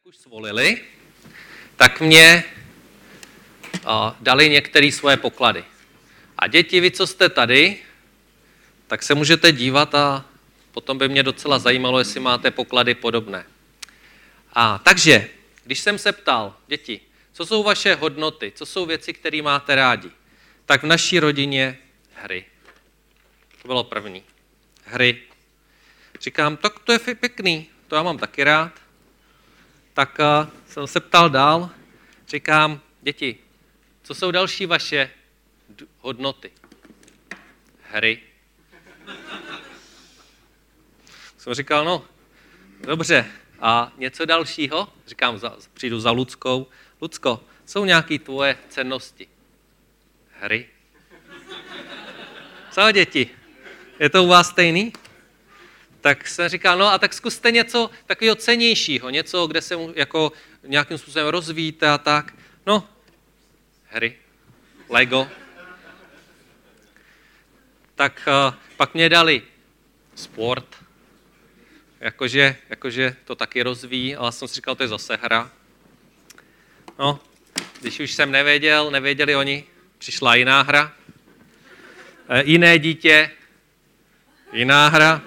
už svolili, tak mě dali některé svoje poklady. A děti, vy, co jste tady, tak se můžete dívat a potom by mě docela zajímalo, jestli máte poklady podobné. Takže, když jsem se ptal, děti, co jsou vaše hodnoty, co jsou věci, které máte rádi, tak v naší rodině hry. To bylo první. Hry. Říkám, tak to je pěkný, to já mám taky rád. Tak jsem se ptal dál, říkám, děti, co jsou další vaše hodnoty? Hry. Jsem říkal, no, dobře, a něco dalšího? Říkám, přijdu za Luckou. Lucko, jsou nějaké tvoje cennosti? Hry. Co, děti? Je to u vás stejný? Tak jsem říkal, no a tak zkuste něco takového cennějšího, něco, kde se jako nějakým způsobem rozvíjíte a tak. No, hry, Lego. Tak pak mě dali sport, jakože to taky rozvíjí, ale jsem si říkal, to je zase hra. No, když už jsem nevěděli oni, přišla jiná hra, jiné dítě, jiná hra.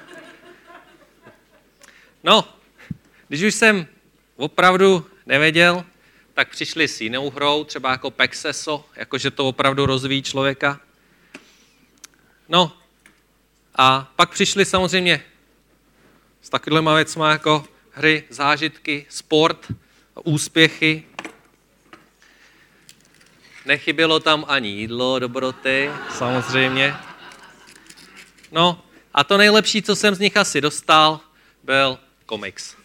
No, když už jsem opravdu nevěděl, tak přišli s jinou hrou, třeba jako Pexeso, jakože to opravdu rozvíjí člověka. No, a pak přišli samozřejmě s takovýma věcma jako hry, zážitky, sport, úspěchy. Nechybělo tam ani jídlo, dobroty, samozřejmě. No, a to nejlepší, co jsem z nich asi dostal, byl komiks.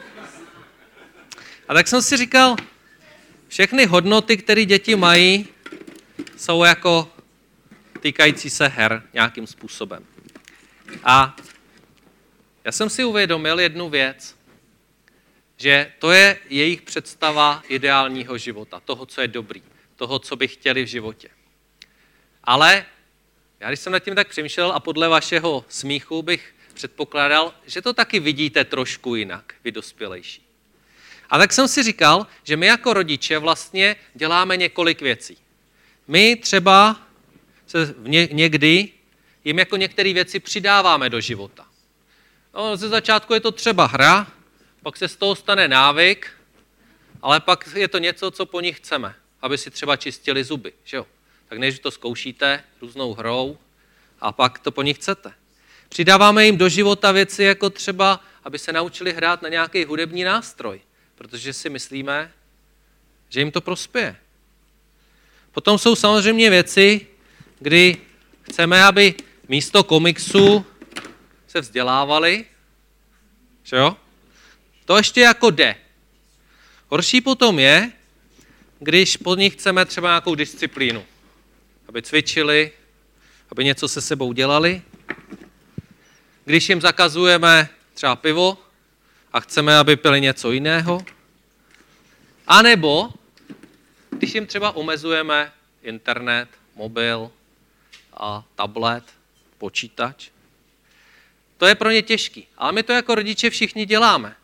A tak jsem si říkal, všechny hodnoty, které děti mají, jsou jako týkající se her nějakým způsobem. A já jsem si uvědomil jednu věc, že to je jejich představa ideálního života, toho, co je dobrý, toho, co by chtěli v životě. Ale já, když jsem nad tím tak přemýšlel a podle vašeho smíchu bych předpokládal, že to taky vidíte trošku jinak, vy dospělejší. A tak jsem si říkal, že my jako rodiče vlastně děláme několik věcí. My třeba se někdy jim jako některé věci přidáváme do života. No, ze začátku je to třeba hra, pak se z toho stane návyk, ale pak je to něco, co po nich chceme, aby si třeba čistili zuby. Že jo? Tak než to zkoušíte různou hrou a pak to po nich chcete. Přidáváme jim do života věci jako třeba, aby se naučili hrát na nějaký hudební nástroj, protože si myslíme, že jim to prospěje. Potom jsou samozřejmě věci, kdy chceme, aby místo komiksu se vzdělávali, že jo? To ještě jako jde. Horší potom je, když po nich chceme třeba nějakou disciplínu, aby cvičili, aby něco se sebou dělali. Když jim zakazujeme třeba pivo a chceme, aby pili něco jiného. A nebo když jim třeba omezujeme internet, mobil a tablet, počítač. To je pro ně těžký, ale my to jako rodiče všichni děláme.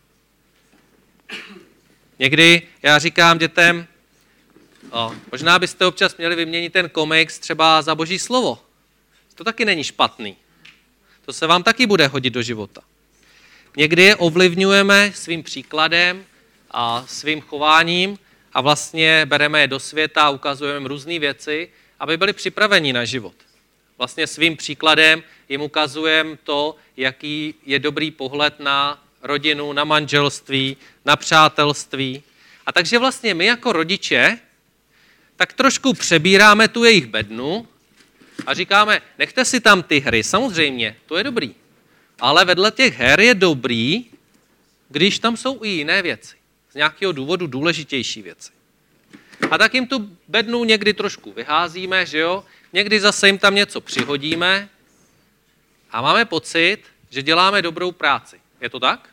Někdy já říkám dětem, možná byste občas měli vyměnit ten komiks třeba za Boží slovo. To taky není špatný. To se vám taky bude hodit do života. Někdy je ovlivňujeme svým příkladem a svým chováním a vlastně bereme je do světa a ukazujeme jim různé věci, aby byli připraveni na život. Vlastně svým příkladem jim ukazujeme to, jaký je dobrý pohled na rodinu, na manželství, na přátelství. A takže vlastně my jako rodiče tak trošku přebíráme tu jejich bednu a říkáme, nechte si tam ty hry, samozřejmě, to je dobrý. Ale vedle těch her je dobrý, když tam jsou i jiné věci. Z nějakého důvodu důležitější věci. A tak jim tu bednu někdy trošku vyházíme, že jo? Někdy zase jim tam něco přihodíme a máme pocit, že děláme dobrou práci. Je to tak?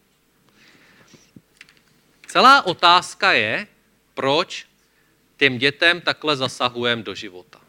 Celá otázka je, proč těm dětem takhle zasahujeme do života.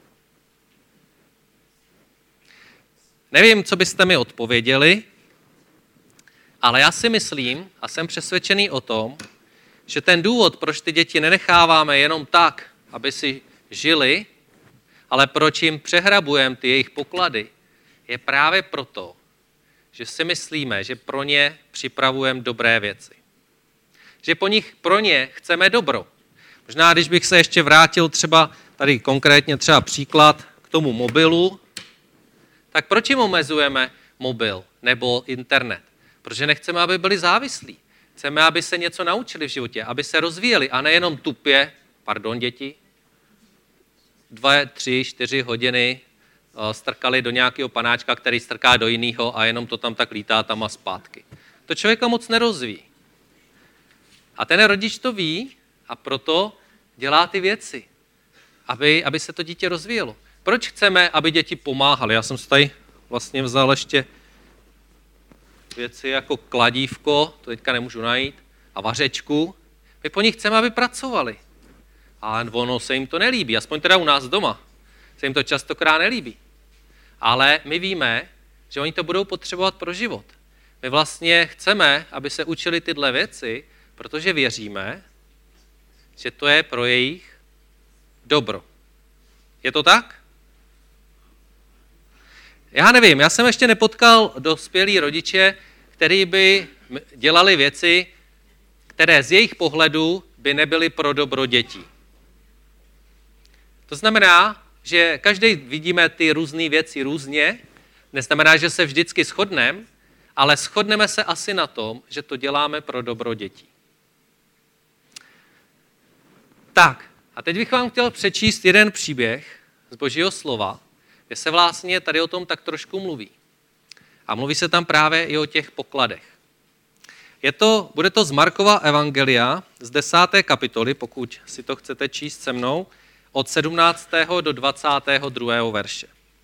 Nevím, co byste mi odpověděli, Ale já si myslím a jsem přesvědčený o tom, že ten důvod, proč ty děti nenecháváme jenom tak, aby si žili, ale proč jim přehrabujeme ty jejich poklady, je právě proto, že si myslíme, že pro ně připravujeme dobré věci. Že pro ně chceme dobro. Možná, když bych se ještě vrátil třeba tady konkrétně třeba příklad k tomu mobilu, tak proč jim omezujeme mobil nebo internet? Protože nechceme, aby byli závislí. Chceme, aby se něco naučili v životě, aby se rozvíjeli a nejenom tupě, děti, 2, 3, 4 hodiny strkali do nějakého panáčka, který strká do jiného a jenom to tam tak lítá tam a zpátky. To člověka moc nerozvíjí. A ten rodič to ví a proto dělá ty věci, aby se to dítě rozvíjelo. Proč chceme, aby děti pomáhaly? Já jsem si tady vlastně vzal ještě věci jako kladívko, to teďka nemůžu najít, a vařečku. My po nich chceme, aby pracovali. A ono se jim to nelíbí, aspoň teda u nás doma. Se jim to častokrát nelíbí. Ale my víme, že oni to budou potřebovat pro život. My vlastně chceme, aby se učili tyhle věci, protože věříme, že to je pro jejich dobro. Je to tak? Já nevím, já jsem ještě nepotkal dospělí rodiče, kteří by dělali věci, které z jejich pohledu by nebyly pro dobro dětí. To znamená, že každý vidíme ty různé věci různě, neznamená, že se vždycky shodneme, ale shodneme se asi na tom, že to děláme pro dobro dětí. Tak, a teď bych vám chtěl přečíst jeden příběh z Božího slova, kde se vlastně tady o tom tak trošku mluví. A mluví se tam právě i o těch pokladech. Bude to z Markova evangelia z 10. kapitoly, pokud si to chcete číst se mnou, od 17. do 22. verše.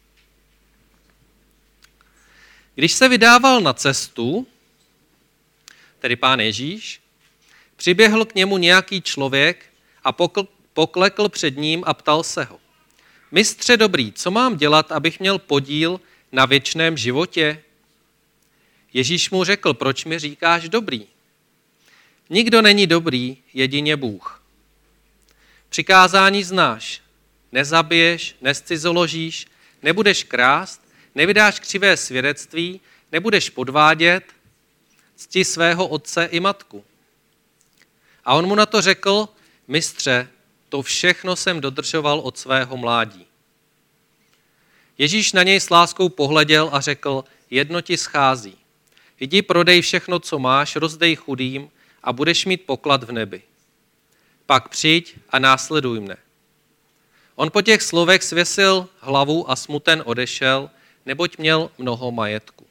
Když se vydával na cestu, tedy Pán Ježíš, přiběhl k němu nějaký člověk a poklekl před ním a ptal se ho: Mistře dobrý, co mám dělat, abych měl podíl na věčném životě? Ježíš mu řekl: Proč mi říkáš dobrý? Nikdo není dobrý, jedině Bůh. Přikázání znáš. Nezabiješ, nezcizoložíš, nebudeš krást, nevydáš křivé svědectví, nebudeš podvádět, cti svého otce i matku. A on mu na to řekl: Mistře, to všechno jsem dodržoval od svého mládí. Ježíš na něj s láskou pohleděl a řekl: Jedno ti schází. Jdi, prodej všechno, co máš, rozdej chudým a budeš mít poklad v nebi. Pak přijď a následuj mne. On po těch slovech svěsil hlavu a smuten odešel, neboť měl mnoho majetku.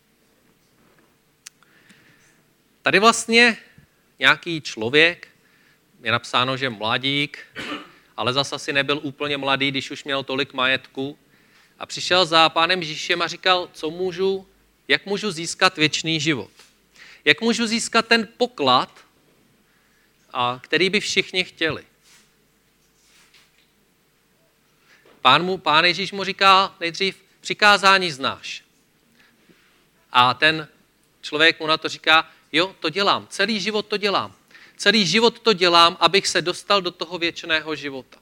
Tady vlastně nějaký člověk, je napsáno, že mladík, ale zase asi nebyl úplně mladý, když už měl tolik majetku, a přišel za Pánem Ježíšem a říkal: jak můžu získat věčný život? Jak můžu získat ten poklad, který by všichni chtěli? Pán Ježíš mu říká nejdřív: přikázání znáš. A ten člověk mu na to říká: jo, to dělám, celý život to dělám. Celý život to dělám, abych se dostal do toho věčného života.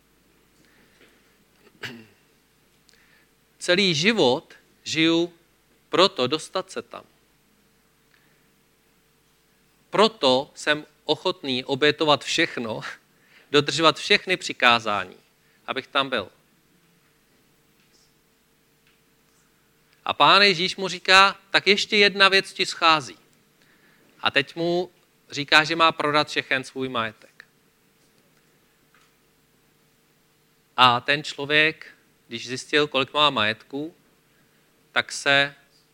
Celý život žiju proto dostat se tam. Proto jsem ochotný obětovat všechno, dodržovat všechny přikázání, abych tam byl. A Pán Ježíš mu říká: tak ještě jedna věc ti schází. A teď mu říká, že má prodat všechen svůj majetek. A ten člověk, když zjistil, kolik má majetku, tak se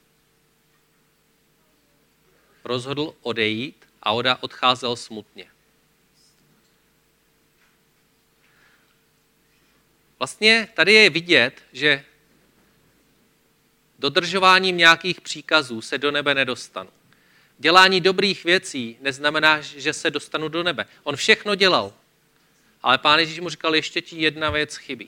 rozhodl odejít a odcházel smutně. Vlastně tady je vidět, že dodržováním nějakých příkazů se do nebe nedostanu. Dělání dobrých věcí neznamená, že se dostanu do nebe. On všechno dělal, ale Pán Ježíš mu říkal: ještě ti jedna věc chybí.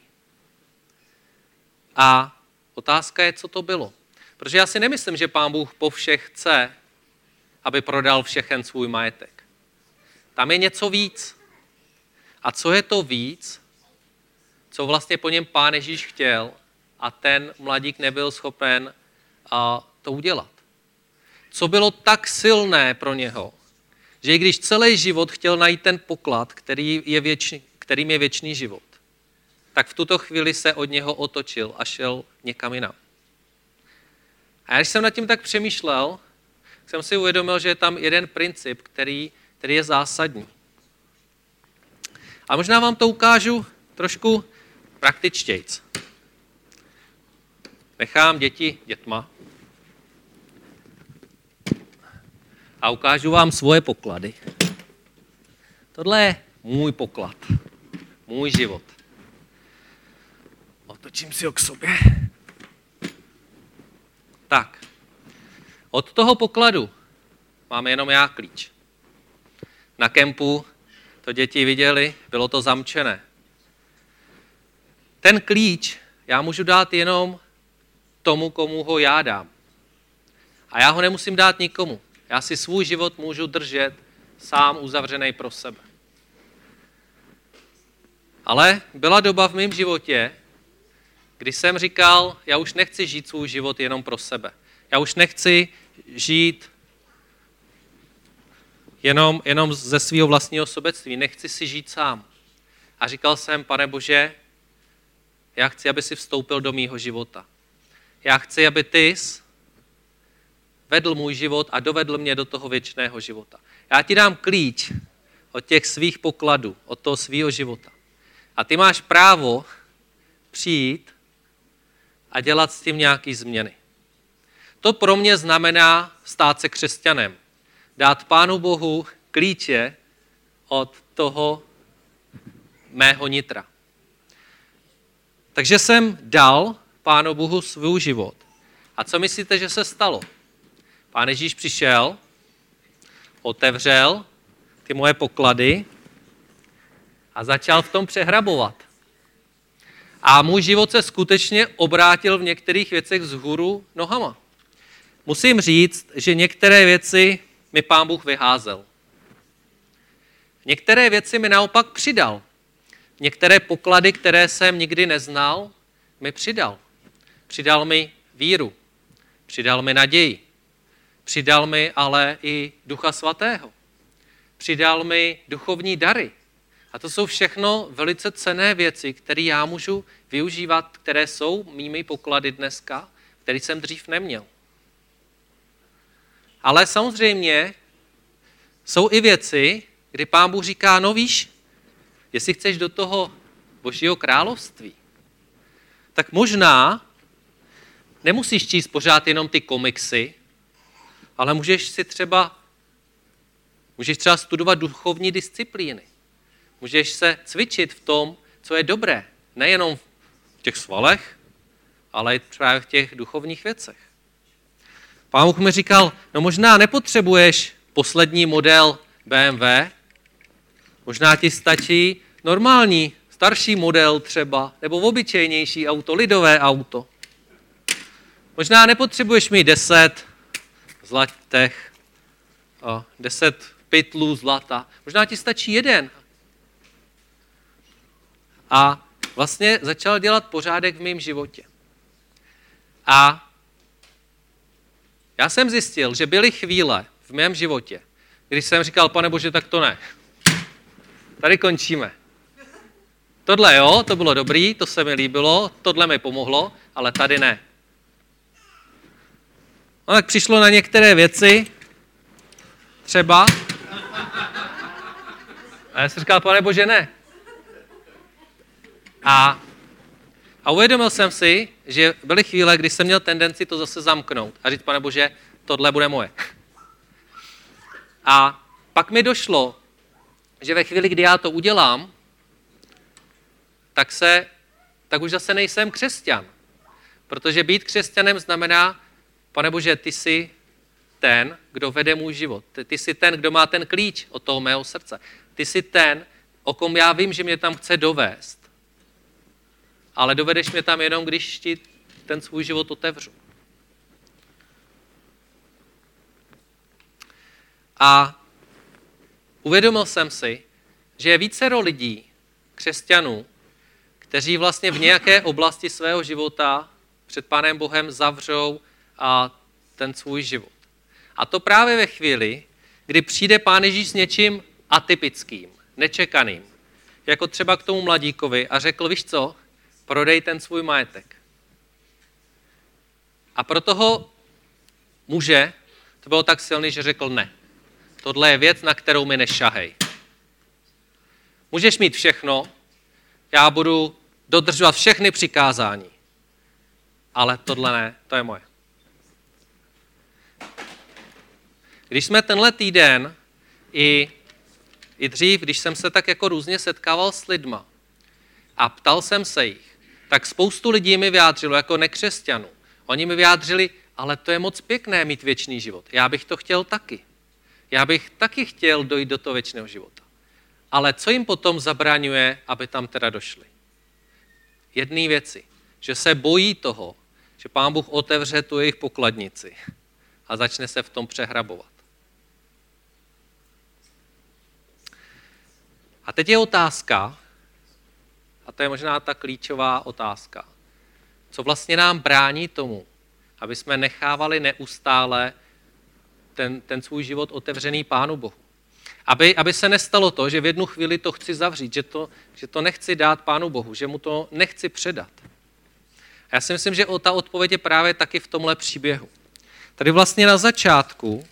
A otázka je, co to bylo. Protože já si nemyslím, že Pán Bůh po všech chce, aby prodal všechen svůj majetek. Tam je něco víc. A co je to víc, co vlastně po něm Pán Ježíš chtěl a ten mladík nebyl schopen to udělat? Co bylo tak silné pro něho, že i když celý život chtěl najít ten poklad, kterým je věčný život, tak v tuto chvíli se od něho otočil a šel někam jinam. A když jsem nad tím tak přemýšlel, jsem si uvědomil, že je tam jeden princip, který je zásadní. A možná vám to ukážu trošku praktičtějc. Nechám děti dětma a ukážu vám svoje poklady. Tohle je můj poklad, můj život. Otočím si ho k sobě. Tak, od toho pokladu mám jenom já klíč. Na kempu to děti viděli, bylo to zamčené. Ten klíč já můžu dát jenom tomu, komu ho já dám. A já ho nemusím dát nikomu. Já si svůj život můžu držet sám uzavřený pro sebe. Ale byla doba v mém životě, kdy jsem říkal, já už nechci žít svůj život jenom pro sebe. Já už nechci žít jenom ze svého vlastního sobectví. Nechci si žít sám. A říkal jsem, Pane Bože, já chci, aby si vstoupil do mýho života. Já chci, aby ty vedl můj život a dovedl mě do toho věčného života. Já ti dám klíč od těch svých pokladů, od toho svého života. A ty máš právo přijít a dělat s tím nějaký změny. To pro mě znamená stát se křesťanem. Dát Pánu Bohu klíče od toho mého nitra. Takže jsem dal Pánu Bohu svůj život. A co myslíte, že se stalo? Pán Ježíš přišel, otevřel ty moje poklady a začal v tom přehrabovat. A můj život se skutečně obrátil v některých věcech vzhůru nohama. Musím říct, že některé věci mi Pán Bůh vyházel. Některé věci mi naopak přidal. Některé poklady, které jsem nikdy neznal, mi přidal. Přidal mi víru, přidal mi naději, přidal mi ale i Ducha Svatého. Přidal mi duchovní dary. A to jsou všechno velice cenné věci, které já můžu využívat, které jsou mými poklady dneska, které jsem dřív neměl. Ale samozřejmě jsou i věci, kdy Pán Bůh říká, no víš, jestli chceš do toho Božího království, tak možná nemusíš číst pořád jenom ty komiksy, ale můžeš třeba studovat duchovní disciplíny. Můžeš se cvičit v tom, co je dobré. Nejenom v těch svalech, ale i právě v těch duchovních věcech. Pán Bůh mi říkal, no možná nepotřebuješ poslední model BMW, možná ti stačí normální, starší model třeba, nebo obyčejnější auto, lidové auto. Možná nepotřebuješ mít 10 zlatých, 10 pytlů zlata. Možná ti stačí jeden. A vlastně začal dělat pořádek v mém životě. A já jsem zjistil, že byly chvíle v mém životě, když jsem říkal, Pane Bože, tak to ne. Tady končíme. Tohle jo, to bylo dobrý, to se mi líbilo, tohle mi pomohlo, ale tady ne. No tak přišlo na některé věci, třeba, a já jsem říkal, Pane Bože, ne. A uvědomil jsem si, že byly chvíle, kdy jsem měl tendenci to zase zamknout a říct, Pane Bože, tohle bude moje. A pak mi došlo, že ve chvíli, kdy já to udělám, tak už zase nejsem křesťan. Protože být křesťanem znamená, Pane Bože, ty jsi ten, kdo vede můj život. Ty jsi ten, kdo má ten klíč od toho mého srdce. Ty jsi ten, o kom já vím, že mě tam chce dovést. Ale dovedeš mě tam jenom, když ti ten svůj život otevřu. A uvědomil jsem si, že je vícero lidí, křesťanů, kteří vlastně v nějaké oblasti svého života před Pánem Bohem zavřou ten svůj život. A to právě ve chvíli, kdy přijde Pán Ježíš s něčím atypickým, nečekaným, jako třeba k tomu mladíkovi a řekl, víš co, prodej ten svůj majetek. A pro toho muže to bylo tak silný, že řekl ne. Tohle je věc, na kterou mi nešahej. Můžeš mít všechno, já budu dodržovat všechny přikázání, ale tohle ne, to je moje. Když jsme tenhle týden i dřív, když jsem se tak jako různě setkával s lidma a ptal jsem se jich, tak spoustu lidí mi vyjádřilo jako nekřesťanů. Oni mi vyjádřili, ale to je moc pěkné mít věčný život. Já bych to chtěl taky. Já bych taky chtěl dojít do toho věčného života. Ale co jim potom zabraňuje, aby tam teda došli? Jedné věci, že se bojí toho, že Pán Bůh otevře tu jejich pokladnici a začne se v tom přehrabovat. A teď je otázka, a to je možná ta klíčová otázka, co vlastně nám brání tomu, aby jsme nechávali neustále ten svůj život otevřený Pánu Bohu. Aby se nestalo to, že v jednu chvíli to chci zavřít, že to nechci dát Pánu Bohu, že mu to nechci předat. A já si myslím, že ta odpověď je právě taky v tomhle příběhu. Tady vlastně na začátku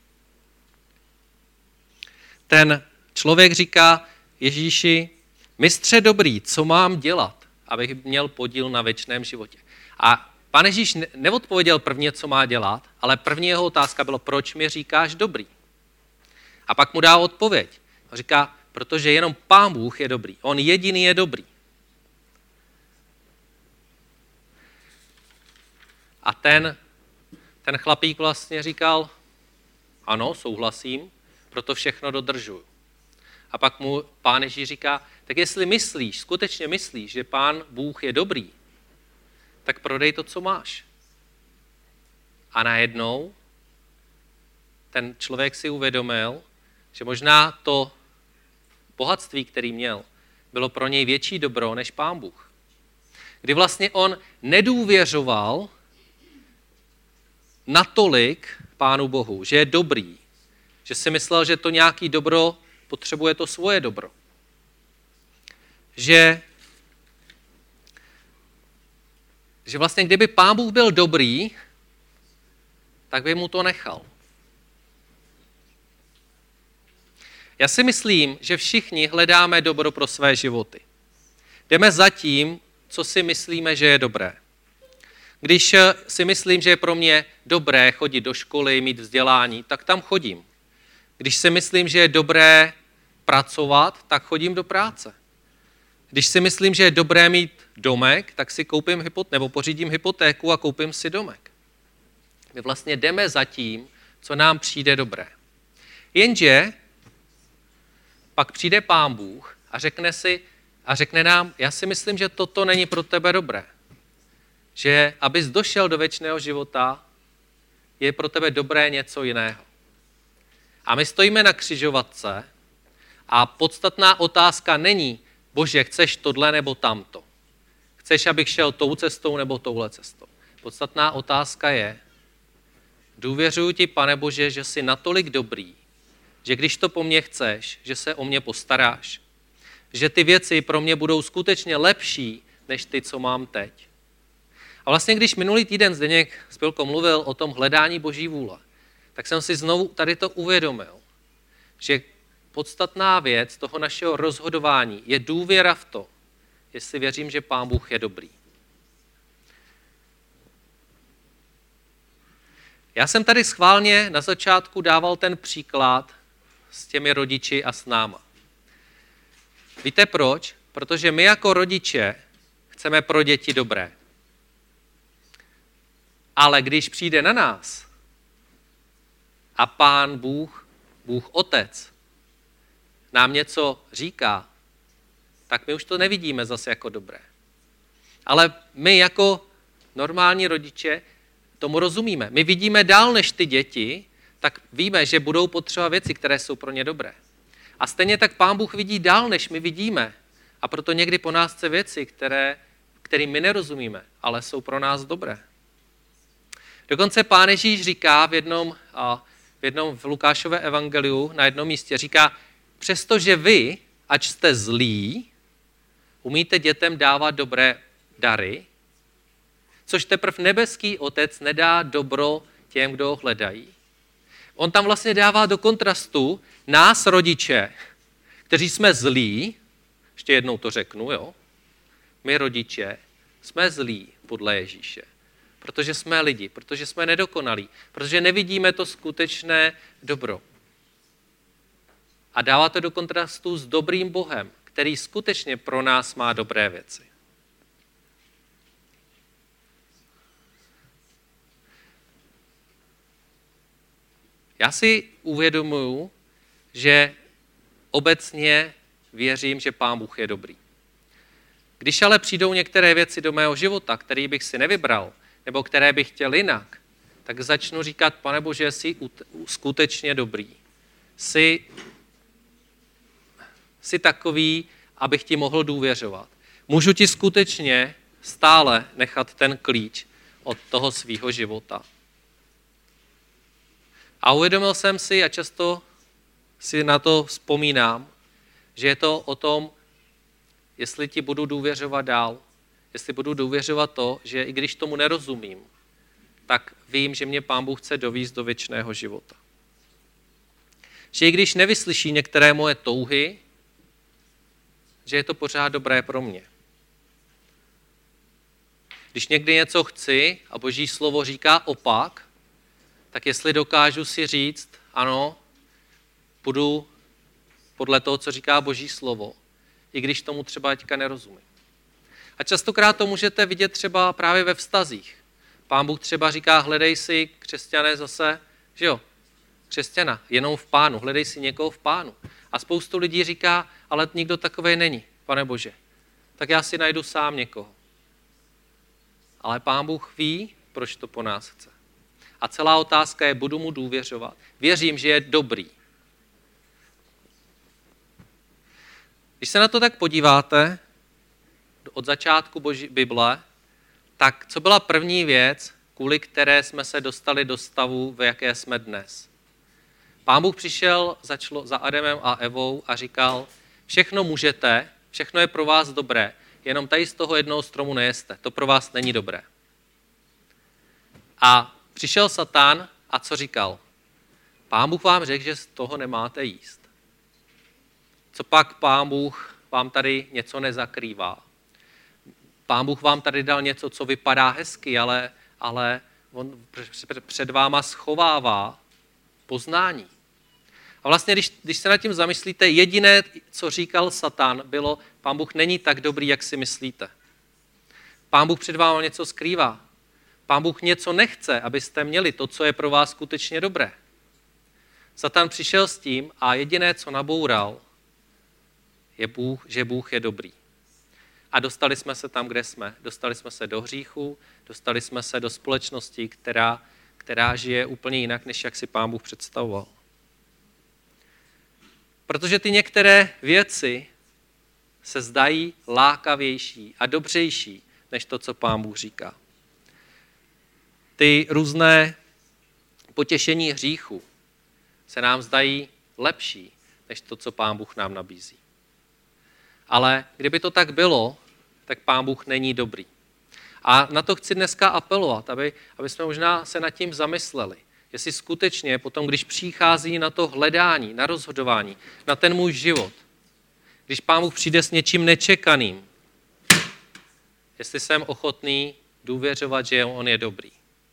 ten člověk říká Ježíši, mistře dobrý, co mám dělat, abych měl podíl na věčném životě. A Pán Ježíš neodpověděl prvně, co má dělat, ale první jeho otázka bylo, proč mi říkáš dobrý? A pak mu dá odpověď. A říká, protože jenom Pán Bůh je dobrý. On jediný je dobrý. A ten chlapík vlastně říkal, ano, souhlasím, proto všechno dodržuju. A pak mu Pán Ježíš říká, tak jestli myslíš, skutečně myslíš, že Pán Bůh je dobrý, tak prodej to, co máš. A najednou ten člověk si uvědomil, že možná to bohatství, který měl, bylo pro něj větší dobro než Pán Bůh. Kdy vlastně on nedůvěřoval natolik Pánu Bohu, že je dobrý, že si myslel, že to nějaký dobro potřebuje to svoje dobro. Že vlastně kdyby Pán Bůh byl dobrý, tak by mu to nechal. Já si myslím, že všichni hledáme dobro pro své životy. Jdeme za tím, co si myslíme, že je dobré. Když si myslím, že je pro mě dobré chodit do školy, mít vzdělání, tak tam chodím. Když si myslím, že je dobré pracovat, tak chodím do práce. Když si myslím, že je dobré mít domek, tak si koupím nebo pořídím hypotéku a koupím si domek. My vlastně jdeme za tím, co nám přijde dobré. Jenže pak přijde Pán Bůh a řekne nám, já si myslím, že toto není pro tebe dobré. Že abys došel do věčného života, je pro tebe dobré něco jiného. A my stojíme na křižovatce a podstatná otázka není, Bože, chceš tohle nebo tamto? Chceš, abych šel tou cestou nebo touhle cestou? Podstatná otázka je, důvěřuji ti, Pane Bože, že jsi natolik dobrý, že když to po mně chceš, že se o mě postaráš, že ty věci pro mě budou skutečně lepší, než ty, co mám teď. A vlastně, když minulý týden Zdeněk s Pilkou mluvil o tom hledání Boží vůle, tak jsem si znovu tady to uvědomil, že podstatná věc toho našeho rozhodování je důvěra v to, jestli věřím, že Pán Bůh je dobrý. Já jsem tady schválně na začátku dával ten příklad s těmi rodiči a s náma. Víte proč? Protože my jako rodiče chceme pro děti dobré. Ale když přijde na nás a Pán Bůh, Bůh Otec, nám něco říká, tak my už to nevidíme zase jako dobré. Ale my jako normální rodiče tomu rozumíme. My vidíme dál než ty děti, tak víme, že budou potřeba věci, které jsou pro ně dobré. A stejně tak Pán Bůh vidí dál, než my vidíme. A proto někdy po nás chce věci, kterým my nerozumíme, ale jsou pro nás dobré. Dokonce Pán Ježíš říká v jednom v Lukášově evangeliu na jednom místě, říká, přestože vy, ač jste zlí, umíte dětem dávat dobré dary, což teprve nebeský Otec nedá dobro těm, kdo ho hledají. On tam vlastně dává do kontrastu nás, rodiče, kteří jsme zlí, ještě jednou to řeknu, jo? My rodiče jsme zlí podle Ježíše, protože jsme lidi, protože jsme nedokonalí, protože nevidíme to skutečné dobro. A dává to do kontrastu s dobrým Bohem, který skutečně pro nás má dobré věci. Já si uvědomuji, že obecně věřím, že Pán Bůh je dobrý. Když ale přijdou některé věci do mého života, které bych si nevybral, nebo které bych chtěl jinak, tak začnu říkat, Pane Bože, jsi skutečně dobrý. Jsi takový, abych ti mohl důvěřovat. Můžu ti skutečně stále nechat ten klíč od toho svýho života. A uvědomil jsem si, a často si na to vzpomínám, že je to o tom, jestli ti budu důvěřovat dál, jestli budu důvěřovat to, že i když tomu nerozumím, tak vím, že mě Pán Bůh chce dovést do věčného života. Že i když nevyslyší některé moje touhy, že je to pořád dobré pro mě. Když někdy něco chci a Boží slovo říká opak, tak jestli dokážu si říct, ano, budu podle toho, co říká Boží slovo, i když tomu třeba teďka nerozumím. A častokrát to můžete vidět třeba právě ve vztazích. Pán Bůh třeba říká, hledej si, křesťané zase, že jo, křesťana, jenom v Pánu, hledej si někoho v Pánu. A spoustu lidí říká, ale nikdo takovej není, Pane Bože, tak já si najdu sám někoho. Ale Pán Bůh ví, proč to po nás chce. A celá otázka je, budu mu důvěřovat. Věřím, že je dobrý. Když se na to tak podíváte, od začátku Bible, tak co byla první věc, kvůli které jsme se dostali do stavu, v jaké jsme dnes? Pán Bůh přišel za Adamem a Evou a říkal, všechno můžete, všechno je pro vás dobré, jenom tady z toho jednoho stromu nejeste, to pro vás není dobré. A přišel Satan a co říkal? Pán Bůh vám řekl, že z toho nemáte jíst. Co pak Pán Bůh vám tady něco nezakrývá? Pán Bůh vám tady dal něco, co vypadá hezky, ale on před váma schovává poznání. A vlastně, když se nad tím zamyslíte, jediné, co říkal Satan, bylo, Pán Bůh není tak dobrý, jak si myslíte. Pán Bůh před váma něco skrývá. Pán Bůh něco nechce, abyste měli to, co je pro vás skutečně dobré. Satan přišel s tím a jediné, co naboural, je že Bůh je dobrý. A dostali jsme se tam, kde jsme. Dostali jsme se do hříchu, dostali jsme se do společnosti, která žije úplně jinak, než jak si Pán Bůh představoval. Protože ty některé věci se zdají lákavější a dobřejší, než to, co Pán Bůh říká. Ty různé potěšení hříchu se nám zdají lepší, než to, co Pán Bůh nám nabízí. Ale kdyby to tak bylo, tak Pán Bůh není dobrý. A na to chci dneska apelovat, aby jsme možná se nad tím zamysleli. Jestli skutečně potom, když přichází na to hledání, na rozhodování, na ten můj život, když Pán Bůh přijde s něčím nečekaným, jestli jsem ochotný důvěřovat, že on je dobrý.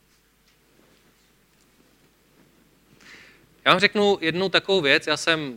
Já vám řeknu jednu takovou věc. Já jsem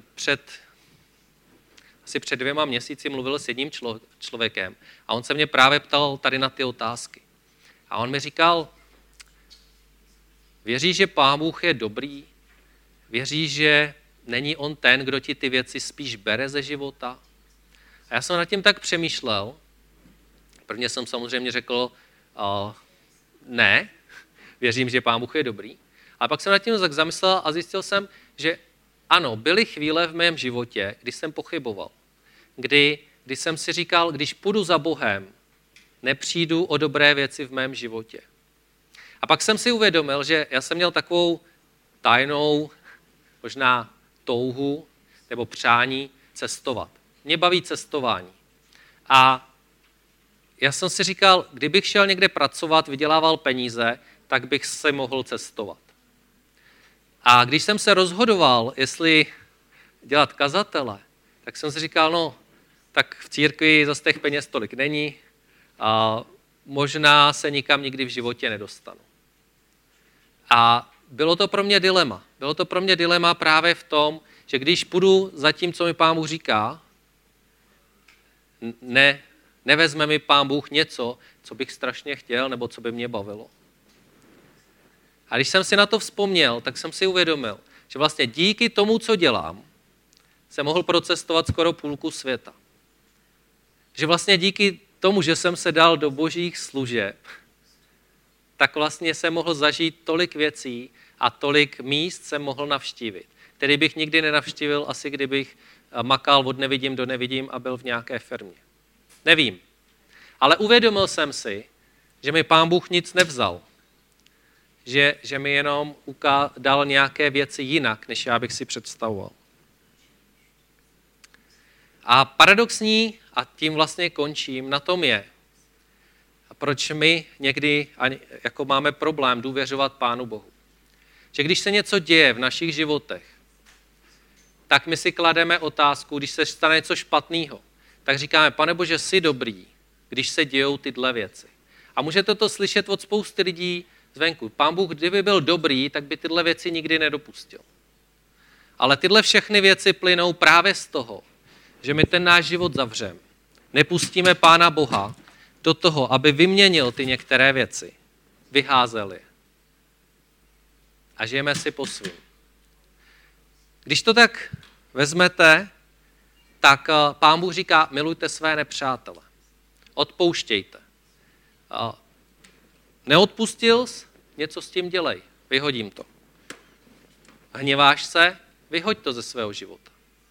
asi před 2 měsíci mluvil s jedním člověkem a on se mě právě ptal tady na ty otázky. A on mi říkal, věříš, že Pán Bůh je dobrý? Věříš, že není on ten, kdo ti ty věci spíš bere ze života? A já jsem nad tím tak přemýšlel. Prvně jsem samozřejmě řekl, ne, věřím, že Pán Bůh je dobrý. A pak jsem nad tím tak zamyslel a zjistil jsem, že ano, byly chvíle v mém životě, kdy jsem pochyboval. Kdy jsem si říkal, když půjdu za Bohem, nepřijdu o dobré věci v mém životě. A pak jsem si uvědomil, že já jsem měl takovou tajnou, možná touhu nebo přání cestovat. Mě baví cestování. A já jsem si říkal, kdybych šel někde pracovat, vydělával peníze, tak bych se mohl cestovat. A když jsem se rozhodoval, jestli dělat kazatele, tak jsem si říkal, no, tak v církvi zase těch peněz tolik není a možná se nikam nikdy v životě nedostanu. A bylo to pro mě dilema. Bylo to pro mě dilema právě v tom, že když půjdu za tím, co mi Pán Bůh říká, nevezme mi Pán Bůh něco, co bych strašně chtěl, nebo co by mě bavilo. A když jsem si na to vzpomněl, tak jsem si uvědomil, že vlastně díky tomu, co dělám, jsem mohl procestovat skoro půlku světa. Že vlastně díky tomu, že jsem se dal do božích služeb, tak vlastně jsem mohl zažít tolik věcí a tolik míst jsem mohl navštívit, který bych nikdy nenavštívil, asi kdybych makal od nevidím do nevidím a byl v nějaké firmě. Nevím. Ale uvědomil jsem si, že mi Pán Bůh nic nevzal. Že mi jenom dal nějaké věci jinak, než já bych si představoval. A paradoxní, a tím vlastně končím, na tom je, proč my někdy jako máme problém důvěřovat Pánu Bohu. Že když se něco děje v našich životech, tak my si klademe otázku, když se stane něco špatného, tak říkáme, Pane Bože, jsi dobrý, když se dějou tyhle věci. A můžete to slyšet od spousty lidí zvenku. Pán Bůh, kdyby byl dobrý, tak by tyhle věci nikdy nedopustil. Ale tyhle všechny věci plynou právě z toho, že my ten náš život zavřeme. Nepustíme Pána Boha do toho, aby vyměnil ty některé věci. Vyházel je. A žijeme si po svým. Když to tak vezmete, tak Pán Bůh říká, milujte své nepřátele. Odpouštějte. Neodpustil jsi? Něco s tím dělej. Vyhodím to. Hněváš se? Vyhoď to ze svého života.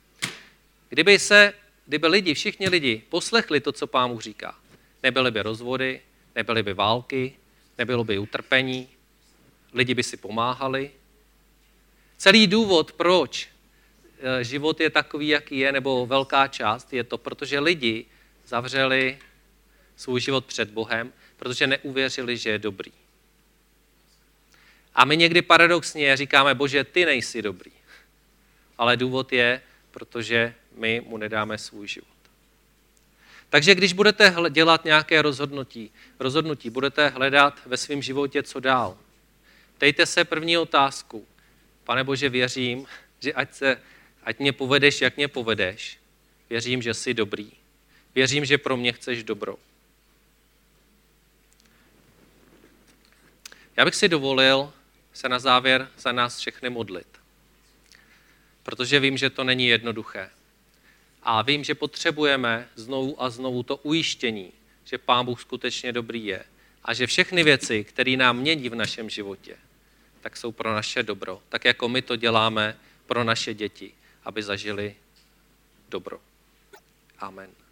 Kdyby všichni lidi poslechli to, co Pán Bůh říká, nebyly by rozvody, nebyly by války, nebylo by utrpení, lidi by si pomáhali. Celý důvod, proč život je takový, jaký je, nebo velká část, je to, protože lidi zavřeli svůj život před Bohem, protože neuvěřili, že je dobrý. A my někdy paradoxně říkáme, Bože, ty nejsi dobrý. Ale důvod je, protože my mu nedáme svůj život. Takže když budete dělat nějaké rozhodnutí, budete hledat ve svém životě, co dál. Ptejte se první otázku. Pane Bože, věřím, že ať mě povedeš, jak mě povedeš. Věřím, že jsi dobrý. Věřím, že pro mě chceš dobro. Já bych si dovolil se na závěr za nás všechny modlit. Protože vím, že to není jednoduché. A vím, že potřebujeme znovu a znovu to ujištění, že Pán Bůh skutečně dobrý je. A že všechny věci, které nám mění v našem životě, tak jsou pro naše dobro. Tak jako my to děláme pro naše děti, aby zažili dobro. Amen.